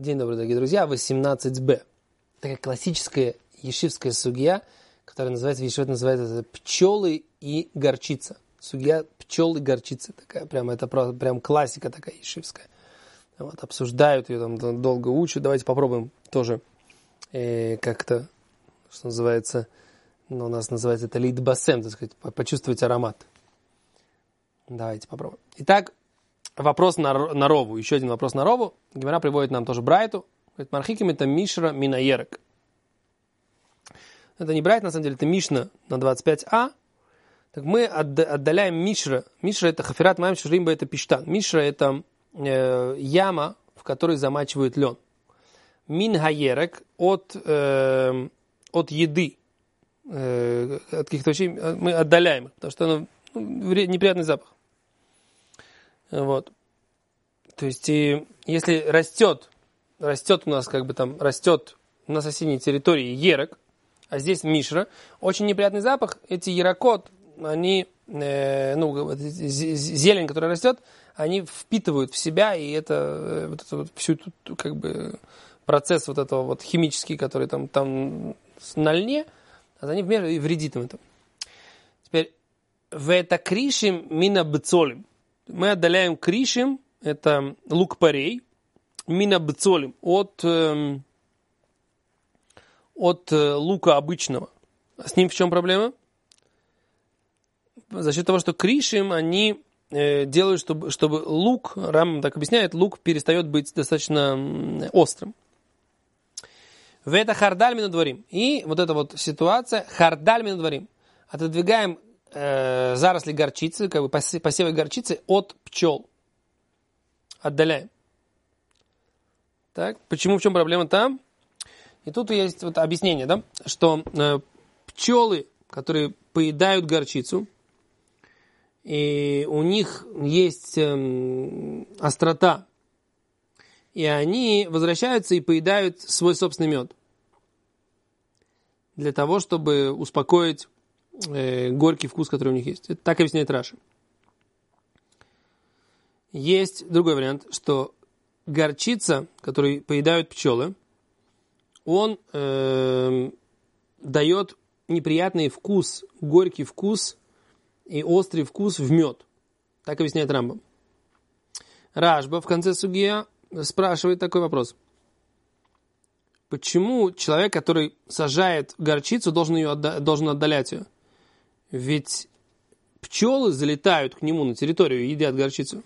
День добрый, дорогие друзья. 18б. Такая классическая ешивская сугья, которая называется, называется пчелы и горчица. Сугья пчел и горчицы. Такая, прям классика такая ешивская. Вот, обсуждают ее, там долго учат. Давайте попробуем тоже как-то, что называется, у нас называется это лидбасем, так сказать, почувствовать аромат. Давайте попробуем. Итак, вопрос на Рову. Еще один вопрос на Рову. Гемара приводит нам тоже Брайту. Говорит, мархиким это мишра минаерек. Это не Брайт, на самом деле, это Мишна на 25а. Так мы отдаляем Мишра. Мишра это хафират маем шримба, это пиштан. Мишра это яма, в которой замачивают лен. Мин хаерек от еды, от каких-то вещей мы отдаляем, потому что оно неприятный запах. Вот. То есть, если растет у нас, растет на соседней территории ерек, а здесь мишра, очень неприятный запах, эти ерокот, они, зелень, которая растет, они впитывают в себя, и это всю процесс этого химический, который там на льне, они вредит им это. Теперь, в это кришим мина бцолим. Мы отдаляем кришим, это лук-порей, мина бцолим, от лука обычного. С ним в чем проблема? За счет того, что кришим, они делают, чтобы лук, Рамбам так объясняет, лук перестает быть достаточно острым. В это хардаль минудварим. И вот эта вот ситуация, хардаль минудварим. Отодвигаем заросли горчицы, посевы горчицы от пчел. Отдаляем. Так, почему, в чем проблема там? И тут есть вот объяснение, да, что пчелы, которые поедают горчицу, и у них есть острота, и они возвращаются и поедают свой собственный мед для того, чтобы успокоить горький вкус, который у них есть. Это так объясняет Раши. Есть другой вариант, что горчица, которую поедают пчелы, он дает неприятный вкус, горький вкус и острый вкус в мед. Так объясняет Рамбам. Рашба в конце сугия спрашивает такой вопрос. Почему человек, который сажает горчицу, должен отдалять ее? Ведь пчелы залетают к нему на территорию и едят горчицу.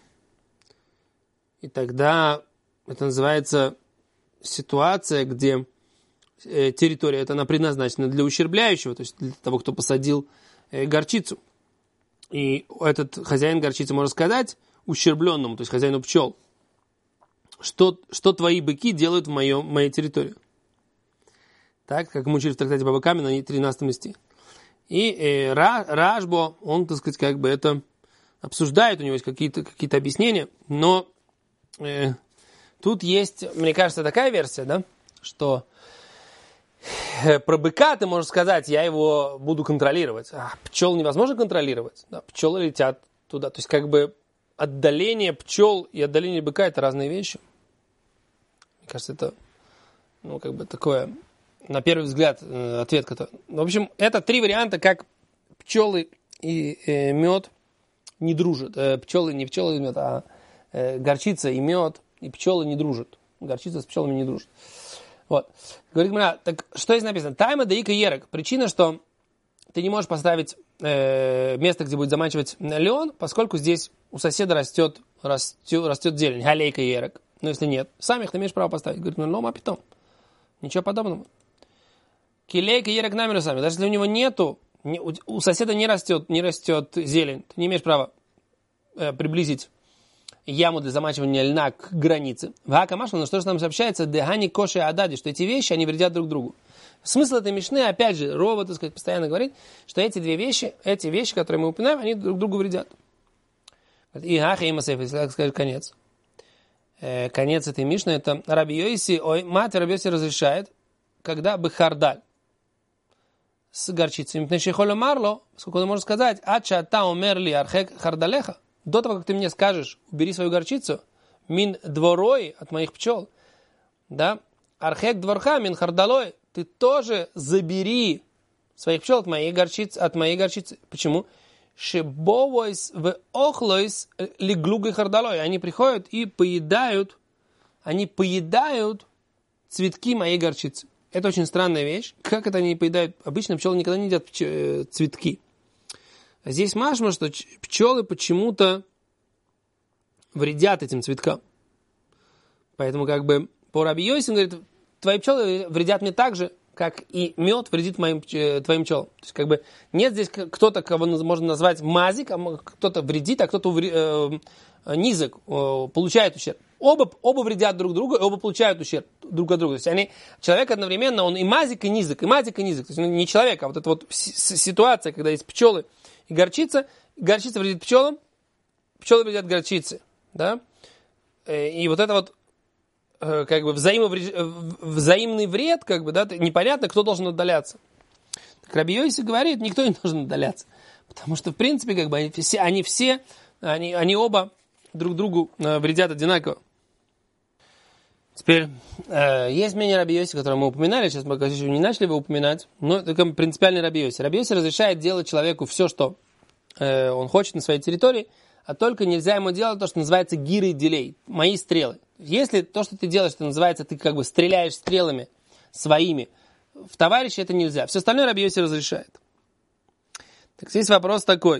И тогда это называется ситуация, где территория эта, она предназначена для ущербляющего, то есть для того, кто посадил горчицу. И этот хозяин горчицы может сказать ущербленному, то есть хозяину пчел, что твои быки делают в моей территории. Так, как мы учили в трактате Баба Камя на 13 листе. И Рашбо, он, так сказать, это обсуждает, у него есть какие-то объяснения, но тут есть, мне кажется, такая версия, да, что про быка ты можешь сказать, я его буду контролировать. А пчел невозможно контролировать. Да, пчелы летят туда. То есть, отдаление пчел и отдаление быка – это разные вещи. Мне кажется, это, такое, на первый взгляд, ответ. В общем, это 3 варианта, как пчелы и мед не дружат. Пчелы, не пчелы и мед, а горчица и мед, и пчелы не дружат. Горчица с пчелами не дружит. Вот. Говорит Гмара, так что здесь написано? Тайма даика ерек. Причина, что ты не можешь поставить место, где будет замачивать лен, поскольку здесь у соседа растет зелень. Галейка ерек. Но если нет, сам их ты имеешь право поставить. Говорит, а питом. Ничего подобного. Килейка ерек намеру сами. Даже если у него нету, у соседа не растет зелень, ты не имеешь права приблизить яму для замачивания льна к границе. Вака-машма, но что же нам сообщается? Дехани коши адади, что эти вещи, они вредят друг другу. Смысл этой мишны, опять же, Рова, так сказать, постоянно говорит, что эти вещи, которые мы упоминаем, они друг другу вредят. И хаха и масеф, если так сказать, конец. Конец этой мишны, это Раби Йоси, мать Раби Йоси разрешает, когда бехардаль с горчицей. Поскольку он может сказать, ача та умерли архек хардалеха. До того, как ты мне скажешь, убери свою горчицу, мин дворой от моих пчел, Да? Архек дворха мин хардалой. Ты тоже забери своих пчел от моей горчицы. Почему? Шебовойс в охлойс лиглугой хардалой. Они приходят и поедают цветки моей горчицы. Это очень странная вещь. Как это они поедают? Обычно пчелы никогда не едят цветки. А здесь машма, что пчелы почему-то вредят этим цветкам. Поэтому как бы по Раби Йоси он говорит, твои пчелы вредят мне так же, как и мед вредит твоим пчелам. То есть как бы нет здесь кто-то, кого можно назвать мазик, а кто-то вредит, а кто-то низок, получает ущерб. Оба вредят друг другу, и оба получают ущерб друг от друга. То есть человек одновременно, он и мазик, и низок, и мазик, и низок. То есть он не человек, а вот эта вот ситуация, когда есть пчелы и горчица вредит пчелам, пчелы вредят горчице. Да? И вот это вот как бы взаимный вред, как бы, да, непонятно, кто должен отдаляться. Так Раби Йоси говорит, никто не должен отдаляться. Потому что, в принципе, как бы они оба друг другу вредят одинаково. Теперь, есть мнение Раби Йоси, которое мы упоминали, сейчас мы, конечно, не начали его упоминать, но это принципиальный Раби Йоси. Раби Йоси разрешает делать человеку все, что он хочет на своей территории, а только нельзя ему делать то, что называется гирой дилей, мои стрелы. Если то, что ты делаешь, это называется, ты как бы стреляешь стрелами своими в товарища, это нельзя. Все остальное Раби Йоси разрешает. Так здесь вопрос такой.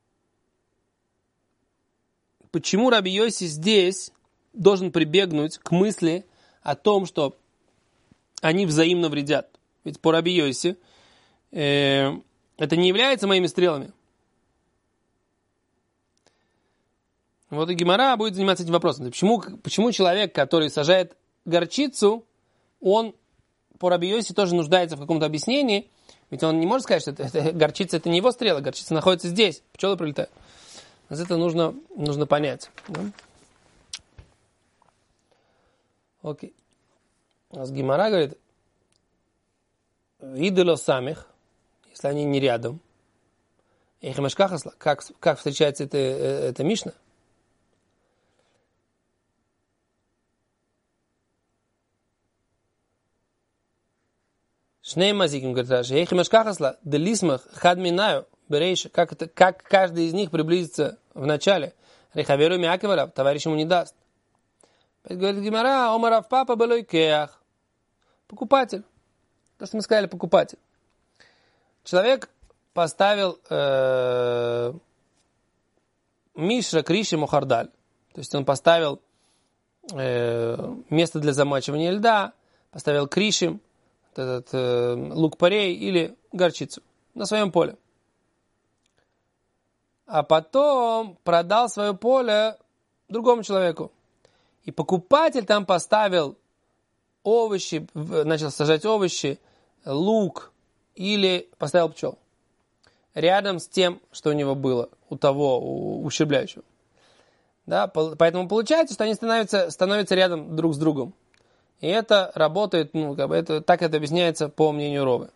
Почему Раби Йоси здесь должен прибегнуть к мысли о том, что они взаимно вредят? Ведь по Раби Йоси это не является моими стрелами. Вот и Гемара будет заниматься этим вопросом. Почему человек, который сажает горчицу, он по Раби Йоси тоже нуждается в каком-то объяснении, ведь он не может сказать, что горчица это не его стрела, горчица находится здесь, пчелы прилетают. Это нужно понять. Да? Окей. У нас Гемара говорит, идоло самих, если они не рядом, как встречается эта Мишна? Шней мазиким, говорит Раши, ехимашкахасла, делисмах, хадминаю, берейша, как каждый из них приблизится в начале. Рехаверу мякивара, товарищ ему не даст. Опять говорит Гемара, омарав папа белой кеах. Покупатель. То, что мы сказали, покупатель. Человек поставил мишра, криши, мухардаль. То есть он поставил место для замачивания льда, поставил кришим, этот лук-порей или горчицу на своем поле. А потом продал свое поле другому человеку. И покупатель там поставил овощи, начал сажать овощи, лук или поставил пчел. Рядом с тем, что у него было, у того ущербляющего. Да, поэтому получается, что они становятся рядом друг с другом. И это работает, так это объясняется по мнению Ровы.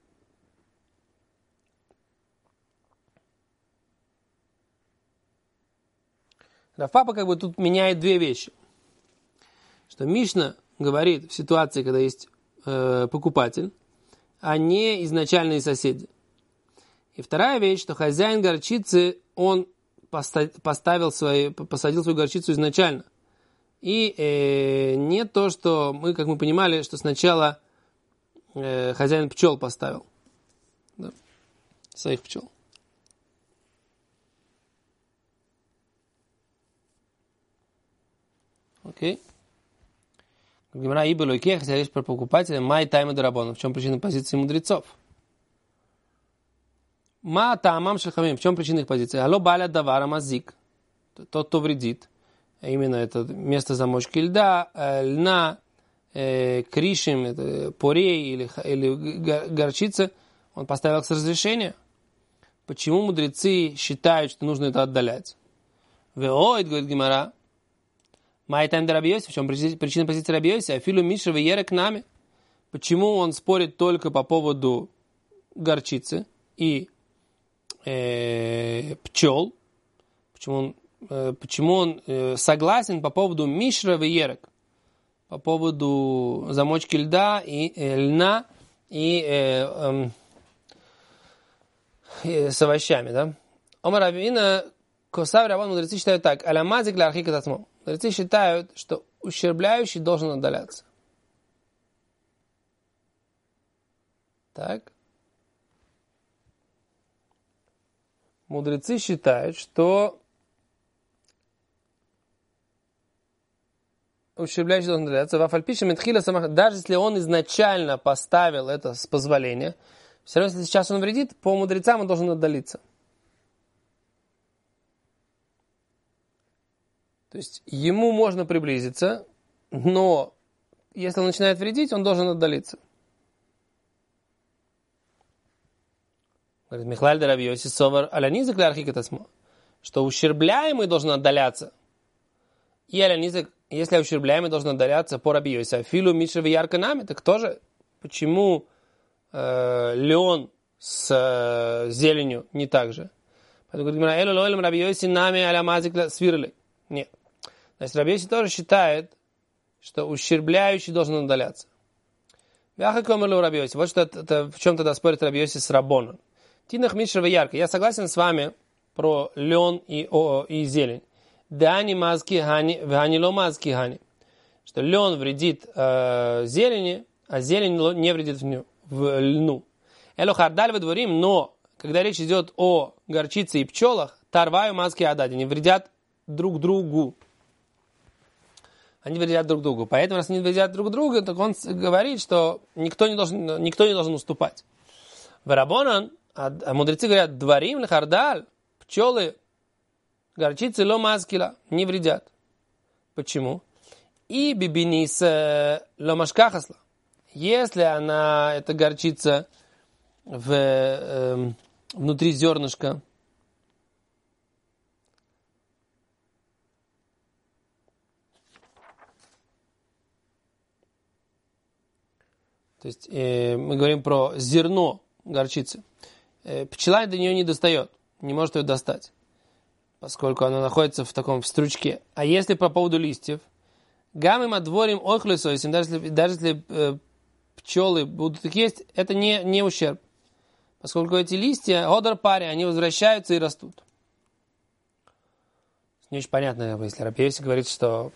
Рав Папа тут меняет две вещи. Что Мишна говорит в ситуации, когда есть покупатель, а не изначальные соседи. И вторая вещь, что хозяин горчицы, он посадил свою горчицу изначально. И не то, что как мы понимали, что сначала хозяин пчел поставил. Да, своих пчел. Окей. Гемара Ибелу и Кех, если речь про покупателя, май тайма дарабона. В чем причина позиции мудрецов? Ма таамам шельхамим. В чем причина их позиции? Алло баля давара мазик. Тот, кто вредит. Именно это место замочки льда, льна, кришим, это порей или горчица, он поставил с разрешения. Почему мудрецы считают, что нужно это отдалять? Веоид, говорит Гемара, майтайм да Раби Йоси, в чем причина позиции Раби Йоси? Афилу мишра веера к нами. Почему он спорит только по поводу горчицы и пчел? Почему он согласен по поводу мишра веерек? по поводу замочки льна и с овощами, да? Омар Равина, Косав Рабан, мудрецы считают так. Алямазик ля архика татмо. Мудрецы считают, что ущербляющий должен отдаляться. Так. Мудрецы считают, что ущербляющий должен отдаляться. Даже если он изначально поставил это с позволения, все равно, если сейчас он вредит, по мудрецам он должен отдалиться. То есть ему можно приблизиться, но если он начинает вредить, он должен отдалиться. Говорит, Михлаль де Раби Йоси Совар алянизик ля архика татмо, что ущербляемый должен отдаляться. И алянизик, если ущербляемый должен отдаляться по Раби Йоси, афилу миша веярка нами, так тоже, почему лен с зеленью не так же? Поэтому говорит, элу лоэлем Раби Йоси нами алямазик свирли. Нет. Значит, Раби Йоси тоже считает, что ущербляющий должен отдаляться. Раби Йоси. Вот что это, в чем тогда спорит Раби Йоси с Рабоном. Тинах миша веярка. Я согласен с вами про лен и зелень. Дани мазки хани, вани ло мазки хани. Что лен вредит зелени, а зелень не вредит в льну. Эло хардаль во дворим, но когда речь идет о горчице и пчелах, тарваю маски адади, они вредят друг другу. Они вредят друг другу. Поэтому, раз они вредят друг другу, так он говорит, что никто не должен уступать. Варабонан, а мудрецы говорят, дворим лхардаль, пчелы, горчицы ло маскила, не вредят. Почему? И бибинис ло машкахасла. Если эта горчица внутри зернышка, то есть мы говорим про зерно горчицы, пчела до нее не достает, не может ее достать, поскольку она находится в стручке. А если по поводу листьев, гамим отворим охлюсойсим, даже если пчелы будут их есть, это не ущерб. Поскольку эти листья, одор пари, они возвращаются и растут. Не очень понятно, если Раби Йоси говорит, что...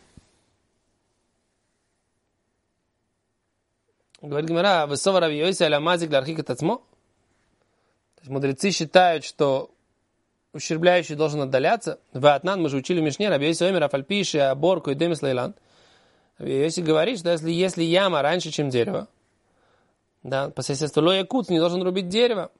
Говорит Гемара, высова Раби Йоси аля мазик ля архика татмо. То есть мудрецы считают, что ущербляющий должен отдаляться. Ваатнан, мы же учили в Мишне, Раби Йоси омер афальпиши аборку и демис лейлан. Раби Йоси говорит, что если яма раньше, чем дерево, да, по соседству лоя куц не должен рубить дерево.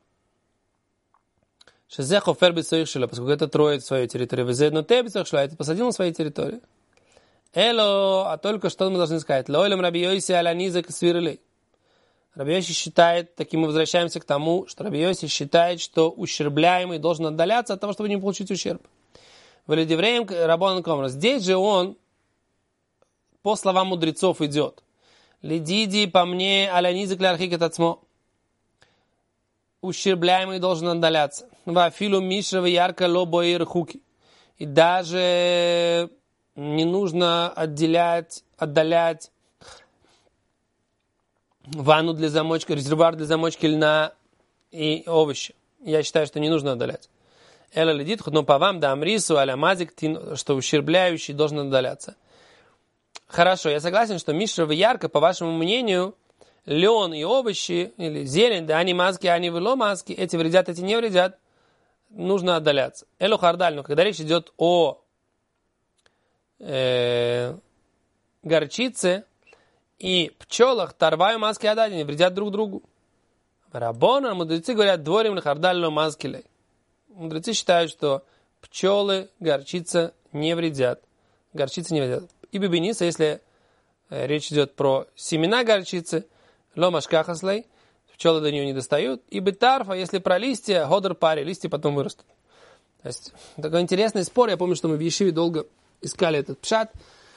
Шезехо фербит своих шила, поскольку это троит свою территорию. Везедно тебицах шла, это посадил на своей территории. Эло, а только что мы должны сказать. Лойлем Раби Йоси аля низак свирлей. Раби Йоси считает, таким мы возвращаемся к тому, что Раби Йоси считает, что ущербляемый должен отдаляться от того, чтобы не получить ущерб. В Ледевреем Рабон Комра. Здесь же он, по словам мудрецов, идет. Ледиди по мне аля низак ля архика татмо. Ущербляемый должен отдаляться. Вафилу мишева ярко лобоир хуки. И даже не нужно отдалять ванну для замочки, резервуар для замочки льна и овощи. Я считаю, что не нужно отдалять. Эла ледит, но по вам да амрису аля мазик, что ущербляющий должен отдаляться. Хорошо, я согласен, что мишева ярко, по вашему мнению, лен и овощи, или зелень, да они маски, они вело маски, эти вредят, эти не вредят, нужно отдаляться. Элу хардаль, но когда речь идет о горчице и пчелах, тарваю маски адади, не вредят друг другу. Рабона, мудрецы говорят, дворим на хардаль маскилей. Мудрецы считают, что пчелы, горчица не вредят. Горчица не вредят. И бибиниса, если речь идет про семена горчицы, ломашкахаслей, пчелы до нее не достают. И бетарфа, если про листья, годор пари, листья потом вырастут. То есть, такой интересный спор. Я помню, что мы в Ешиве долго искали этот пшат.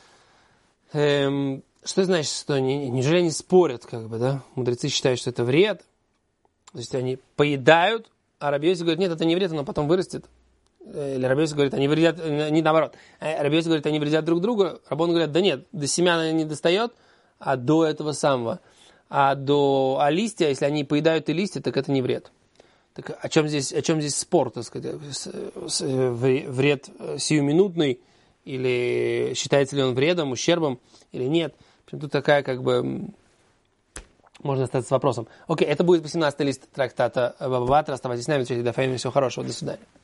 Что значит, что неужели они спорят, да? Мудрецы считают, что это вред. То есть они поедают, а Раби Йоси говорит, нет, это не вред, оно потом вырастет. Или Рабби Йоси говорит, они вредят, не наоборот. Рабби Йоси говорит, они вредят друг другу. Раббоны говорят, да нет, до семян она не достает, а до этого самого. А листья, если они поедают и листья, так это не вред. Так о чем здесь спор, так сказать? Вред сиюминутный, или считается ли он вредом, ущербом, или нет? Тут такая, как бы, можно остаться с вопросом. Окей, это будет 18-й лист трактата Баба Батра. Оставайтесь с нами, всего хорошего, до свидания.